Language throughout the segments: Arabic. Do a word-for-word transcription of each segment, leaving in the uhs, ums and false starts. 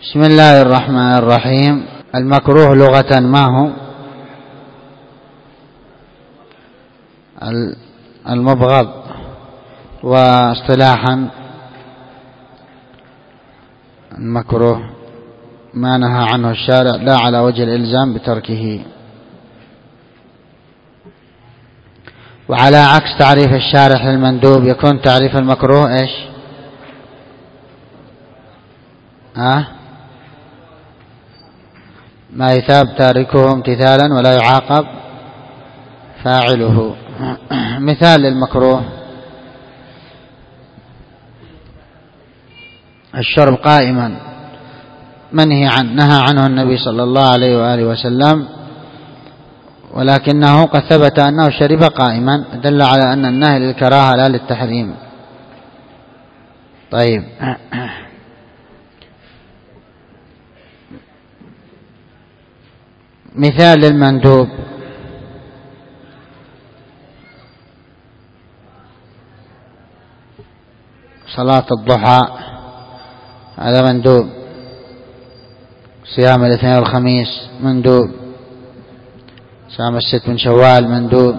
بسم الله الرحمن الرحيم. المكروه لغة ما هو؟ المبغض، واصطلاحا المكروه ما نهى عنه الشارع لا على وجه الإلزام بتركه. وعلى عكس تعريف الشارح للمندوب يكون تعريف المكروه ايش؟ ها؟ ما يثاب تاركه امتثالا ولا يعاقب فاعله. مثال للمكروه: الشرب قائما منهي عنه، نهى عنه النبي صلى الله عليه وآله وسلم، ولكنه قد ثبت أنه شرب قائما، دل على أن النهي للكراهة لا للتحريم. طيب، مثال للمندوب: صلاة الضحى هذا مندوب، صيام الاثنين والخميس مندوب، صيام الست من شوال مندوب.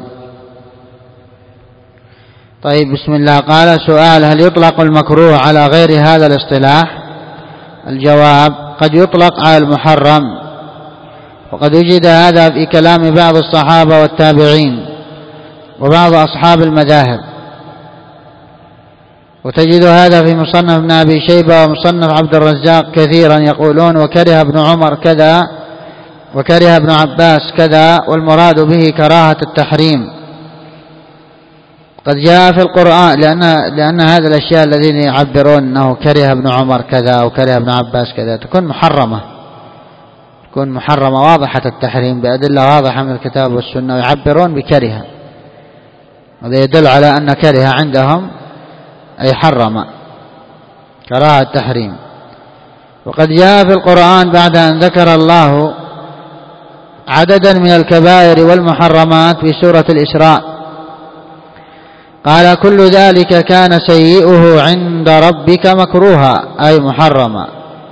طيب، بسم الله. قال: سؤال: هل يطلق المكروه على غير هذا الاصطلاح؟ الجواب: قد يطلق على المحرم، وقد وجد هذا في كلام بعض الصحابة والتابعين وبعض أصحاب المذاهب، وتجد هذا في مصنف ابن أبي شيبة ومصنف عبد الرزاق كثيرا، يقولون: وكره ابن عمر كذا، وكره ابن عباس كذا، والمراد به كراهة التحريم. قد جاء في القرآن، لأن, لأن هذه الأشياء الذين يعبرون أنه كره ابن عمر كذا وكره ابن عباس كذا تكون محرمة، تكون محرمة واضحة التحريم بأدلة واضحة من الكتاب والسنة، ويعبرون بكره، هذا يدل على أن كره عندهم أي حرم، كراهة التحريم. وقد جاء في القرآن بعد أن ذكر الله عددا من الكبائر والمحرمات في سورة الإسراء قال: كل ذلك كان سيئه عند ربك مكروها، أي محرما،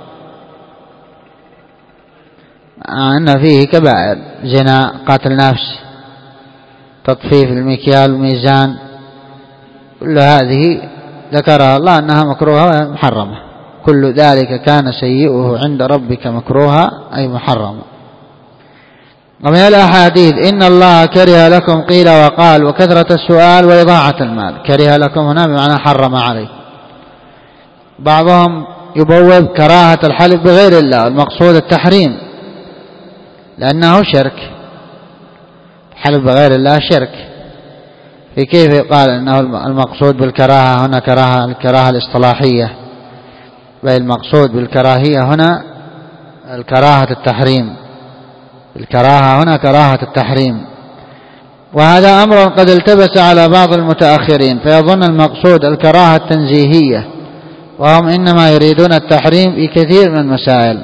أن فيه كبائر: زنا، قتل نفس، تطفيف المكيال والميزان، كل هذه ذكرها الله أنها مكروهة محرمة. كل ذلك كان سيئه عند ربك مكروها، أي محرمة. ومن الأحاديث: إن الله كره لكم قيل وقال وكثرة السؤال وإضاعة المال. كره لكم هنا بمعنى حرم عليه. بعضهم يبوب كراهة الحلف بغير الله، المقصود التحريم لأنه شرك، الحلف بغير الله شرك. في كيف قال أنه المقصود بالكراهة هنا كراهة الكراهة الاصطلاحية، بل المقصود بالكراهية هنا الكراهة التحريم، الكراهة هنا كراهة التحريم. وهذا أمر قد التبس على بعض المتأخرين، فيظن المقصود الكراهة التنزيهية، وهم إنما يريدون التحريم في كثير من المسائل.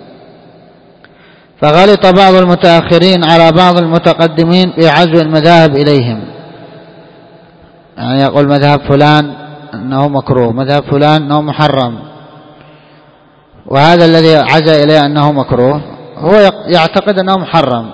فغلط بعض المتأخرين على بعض المتقدمين في عزو المذاهب إليهم، يعني يقول مذهب فلان أنه مكروه، مذهب فلان أنه محرم، وهذا الذي عزى إليه أنه مكروه هو يعتقد أنه محرم.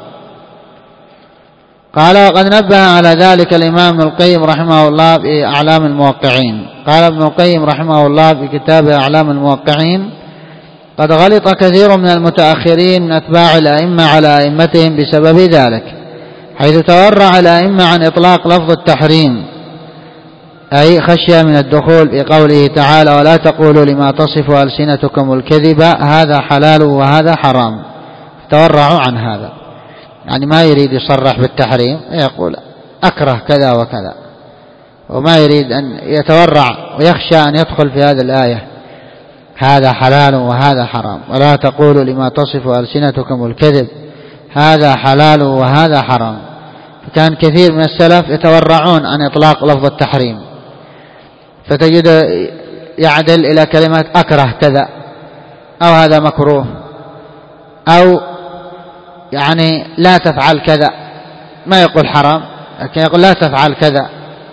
قال: وقد نبه على ذلك الإمام ابن القيم رحمه الله في أعلام الموقعين. قال ابن القيم رحمه الله في كتابه أعلام الموقعين: قد غلط كثير من المتأخرين من أتباع الأئمة على أئمتهم بسبب ذلك، حيث تورع الأئمة عن إطلاق لفظ التحريم، أي خشية من الدخول في قوله تعالى: ولا تقولوا لما تصف ألسنتكم الكذب هذا حلال وهذا حرام. تورعوا عن هذا، يعني ما يريد يصرح بالتحريم، يقول أكره كذا وكذا، وما يريد أن يتورع ويخشى أن يدخل في هذه الآية هذا حلال وهذا حرام. ولا تقولوا لما تصف ألسنتكم الكذب هذا حلال وهذا حرام. فكان كثير من السلف يتورعون عن إطلاق لفظ التحريم، فتجد يعدل إلى كلمة أكره كذا، أو هذا مكروه، أو يعني لا تفعل كذا، ما يقول حرام لكن يقول لا تفعل كذا،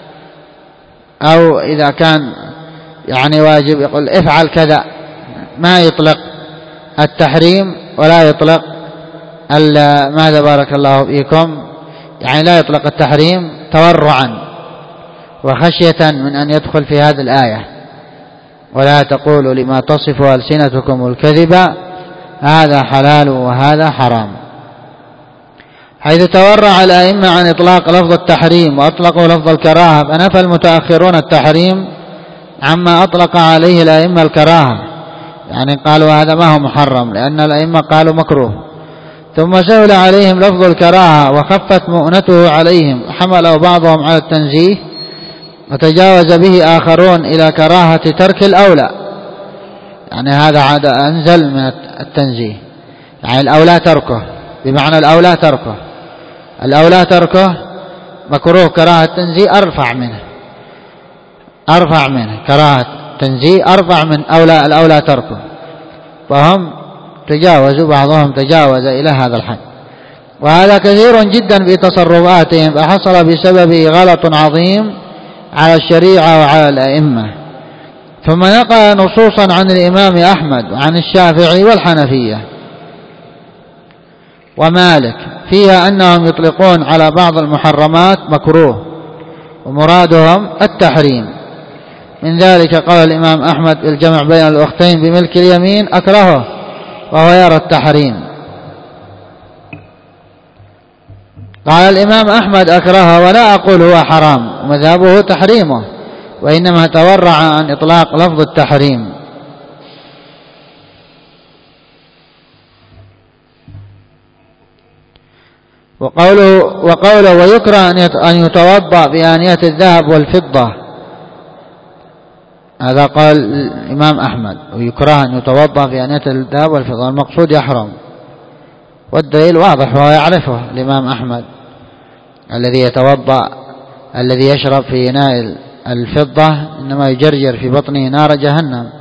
أو إذا كان يعني واجب يقول افعل كذا، ما يطلق التحريم ولا يطلق ماذا بارك الله فيكم، يعني لا يطلق التحريم تورعا وخشية من أن يدخل في هذه الآية، ولا تقولوا لما تصف ألسنتكم الكذب هذا حلال وهذا حرام، حيث تورع الأئمة عن إطلاق لفظ التحريم وأطلقوا لفظ الكراهة، فنفى المتأخرون التحريم عما أطلق عليه الأئمة الكراهة، يعني قالوا هذا ما هو محرم لأن الأئمة قالوا مكروه، ثم سهل عليهم لفظ الكراهة وخفت مؤنته عليهم، حملوا بعضهم على التنزيه وتجاوز به آخرون إلى كراهة ترك الأولى، يعني هذا عاد أنزل من التنزيه، يعني الأولى تركه، بمعنى الأولى تركه، الأولى تركه مكروه، كراهة تنزيه أرفع منه، أرفع منه كراهة تنزيه أرفع من أولى الأولى تركه، فهم تجاوزوا، بعضهم تجاوز إلى هذا الحد، وهذا كثير جدا في تصرفاتهم، فحصل بسببه غلط عظيم على الشريعة وعلى الأئمة. ثم نقل نصوصا عن الإمام أحمد وعن الشافعي والحنفية ومالك فيها أنهم يطلقون على بعض المحرمات مكروه ومرادهم التحريم، من ذلك قال الإمام أحمد بالجمع بين الأختين بملك اليمين أكرهه وهو يرى التحريم. قال الإمام أحمد أكرهه ولا أقول هو حرام، ومذهبه تحريمه، وإنما تورع عن إطلاق لفظ التحريم. وقوله, وقوله ويكره أن يتوضأ بآنية الذهب والفضة، هذا قال الإمام أحمد، ويكره أن يتوضأ بآنية الذهب والفضة، المقصود يحرم، والدليل واضح وهو يعرفه الإمام أحمد، الذي يتوضأ الذي يشرب في إناء الفضة إنما يجرجر في بطنه نار جهنم.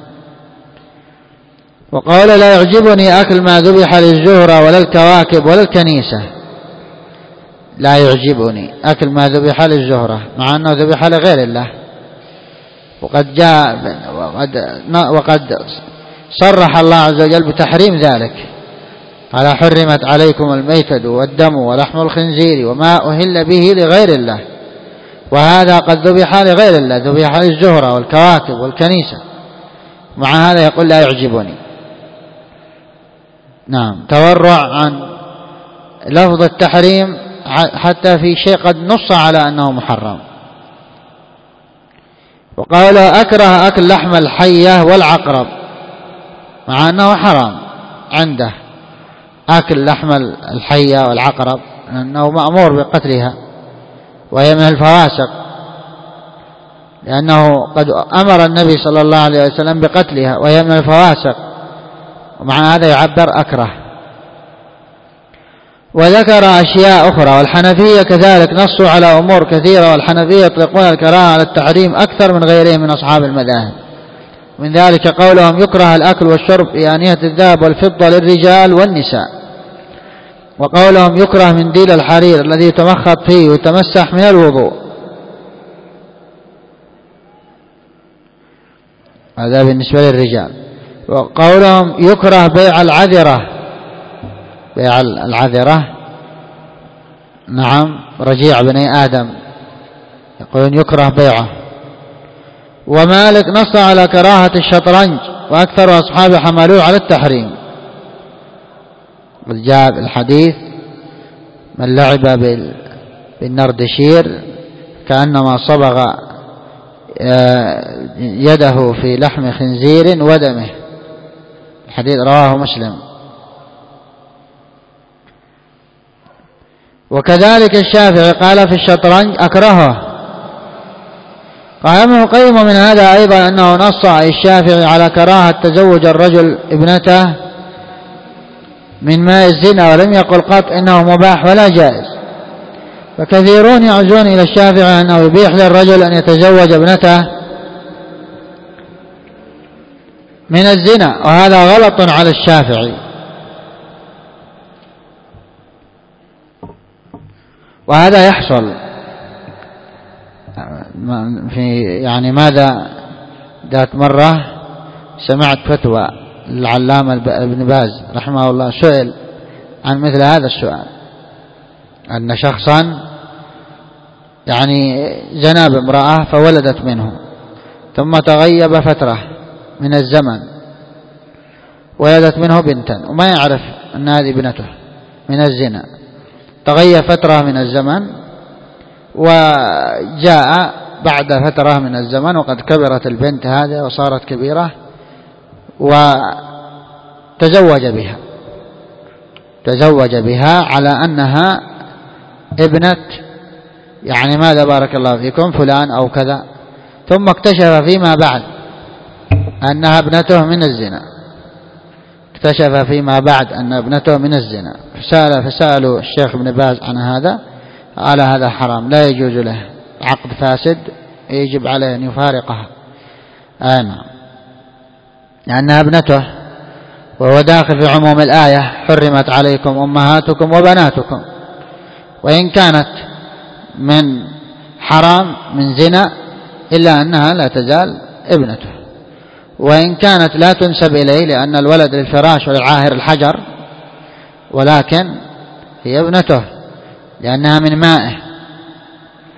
وقال لا يعجبني أكل ما ذبح للزهرة ولا الكواكب ولا الكنيسة، لا يعجبني أكل ما ذبح للزهرة مع أنه ذبح لغير الله، وقد جاء وقد, وقد صرح الله عز وجل بتحريم ذلك، قال حرمت عليكم الميتة والدم ولحم الخنزير وما أهل به لغير الله، وهذا قد ذبح لغير الله، ذبح للزهرة والكواكب والكنيسة، مع هذا يقول لا يعجبني. نعم، تورع عن لفظ التحريم حتى في شيء قد نص على أنه محرم. وقال أكره أكل لحم الحية والعقرب، مع أنه حرام عنده أكل لحم الحية والعقرب، لأنه مأمور بقتلها وهي من الفواسق، لأنه قد أمر النبي صلى الله عليه وسلم بقتلها وهي من الفواسق، ومع هذا يعبر أكره. وذكر أشياء أخرى، والحنفية كذلك نصوا على أمور كثيرة، والحنفية يطلقون الكراهة على التحريم أكثر من غيرهم من أصحاب المذاهب، من ذلك قولهم يكره الأكل والشرب في آنية الذهب والفضة للرجال والنساء، وقولهم يكره منديل الحرير الذي يتمخط فيه ويتمسح من الوضوء، هذا بالنسبة للرجال. وقولهم يكره بيع العذرة، بيع العذرة نعم رجيع بني آدم، يقولون يكره بيعه. ومالك نص على كراهة الشطرنج، وأكثر أصحابه حملوه على التحريم، قد جاء الحديث من لعب بالنردشير كأنما صبغ يده في لحم خنزير ودمه، الحديث رواه مسلم. وكذلك الشافعي قال في الشطرنج أكرهه. قال ابن القيم من هذا أيضا أنه نص الشافعي على كراهة تزوج الرجل ابنته من ماء الزنا، ولم يقل قط إنه مباح ولا جائز، فكثيرون يعزون إلى الشافعي أنه يبيح للرجل أن يتزوج ابنته من الزنا، وهذا غلط على الشافعي. وهذا يحصل في يعني ماذا ذات مرة سمعت فتوى العلامة ابن باز رحمه الله سئل عن مثل هذا السؤال، أن شخصا يعني زنى بامرأة فولدت منه، ثم تغيب فترة من الزمن ولدت منه بنتا وما يعرف أن هذه ابنته من الزنا، تغيب فترة من الزمن وجاء بعد فترة من الزمن وقد كبرت البنت هذه وصارت كبيرة وتزوج بها تزوج بها على أنها ابنة يعني ماذا بارك الله فيكم فلان أو كذا، ثم اكتشف فيما بعد أنها ابنته من الزنا اكتشف فيما بعد أن ابنته من الزنا فسأل فسألوا الشيخ ابن باز عن هذا، قال هذا حرام لا يجوز له، عقد فاسد يجب عليه أن يفارقها. آه نعم، لأنها ابنته، وهو داخل في عموم الآية حرمت عليكم أمهاتكم وبناتكم، وإن كانت من حرام من زنا إلا أنها لا تزال ابنته، وإن كانت لا تنسب إليه لأن الولد للفراش وللعاهر الحجر، ولكن هي ابنته لأنها من مائه